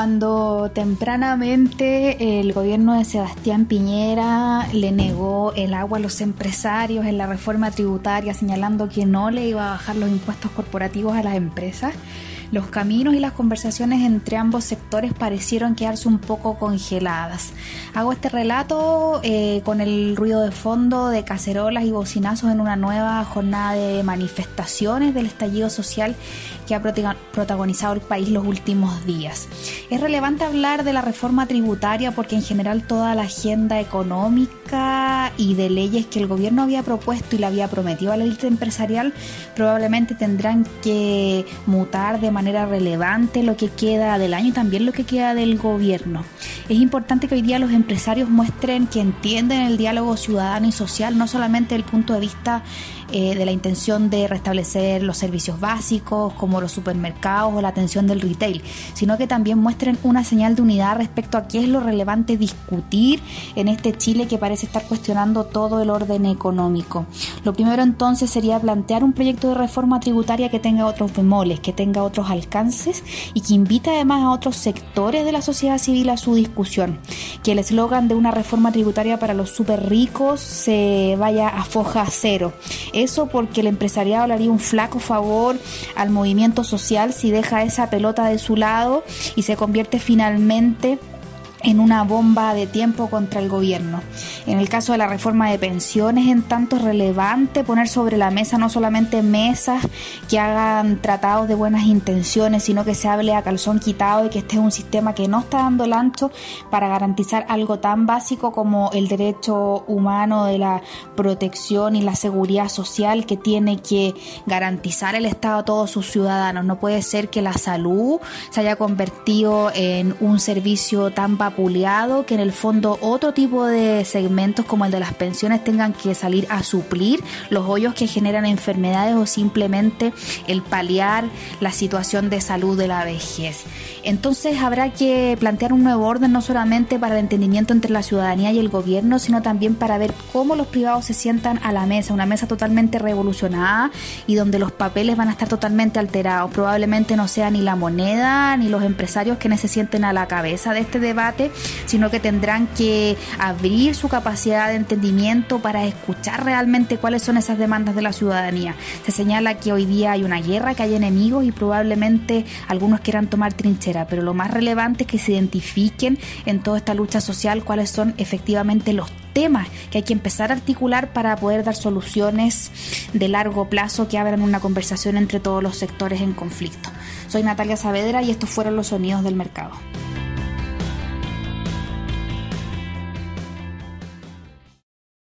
Cuando tempranamente el gobierno de Sebastián Piñera le negó el agua a los empresarios en la reforma tributaria, señalando que no le iba a bajar los impuestos corporativos a las empresas, los caminos y las conversaciones entre ambos sectores parecieron quedarse un poco congeladas. Hago este relato con el ruido de fondo de cacerolas y bocinazos en una nueva jornada de manifestaciones del estallido social que ha protagonizado el país los últimos días. Es relevante hablar de la reforma tributaria porque en general toda la agenda económica y de leyes que el gobierno había propuesto y le había prometido a la élite empresarial probablemente tendrán que mutar de manera relevante lo que queda del año y también lo que queda del gobierno. Es importante que hoy día los empresarios muestren que entienden el diálogo ciudadano y social, no solamente desde el punto de vista de la intención de restablecer los servicios básicos como los supermercados o la atención del retail, sino que también muestren una señal de unidad respecto a qué es lo relevante discutir en este Chile que parece estar cuestionando todo el orden económico. Lo primero entonces sería plantear un proyecto de reforma tributaria que tenga otros bemoles, que tenga otros alcances y que invite además a otros sectores de la sociedad civil a su discusión. Que el eslogan de una reforma tributaria para los súper ricos se vaya a foja cero. Eso porque el empresariado le haría un flaco favor al movimiento social si deja esa pelota de su lado y se convierte finalmente en una bomba de tiempo contra el gobierno. En el caso de la reforma de pensiones, en tanto es relevante poner sobre la mesa no solamente mesas que hagan tratados de buenas intenciones, sino que se hable a calzón quitado y que este es un sistema que no está dando el ancho para garantizar algo tan básico como el derecho humano de la protección y la seguridad social que tiene que garantizar el Estado a todos sus ciudadanos. No puede ser que la salud se haya convertido en un servicio tan vapuleado que en el fondo otro tipo de segmentos como el de las pensiones tengan que salir a suplir los hoyos que generan enfermedades o simplemente el paliar la situación de salud de la vejez. Entonces habrá que plantear un nuevo orden no solamente para el entendimiento entre la ciudadanía y el gobierno, sino también para ver cómo los privados se sientan a la mesa, una mesa totalmente revolucionada y donde los papeles van a estar totalmente alterados. Probablemente no sea ni la moneda ni los empresarios quienes se sienten a la cabeza de este debate, sino que tendrán que abrir su capacidad de entendimiento para escuchar realmente cuáles son esas demandas de la ciudadanía. Se señala que hoy día hay una guerra, que hay enemigos y probablemente algunos quieran tomar trinchera, pero lo más relevante es que se identifiquen en toda esta lucha social cuáles son efectivamente los temas que hay que empezar a articular para poder dar soluciones de largo plazo que abran una conversación entre todos los sectores en conflicto. Soy Natalia Saavedra y estos fueron los sonidos del mercado.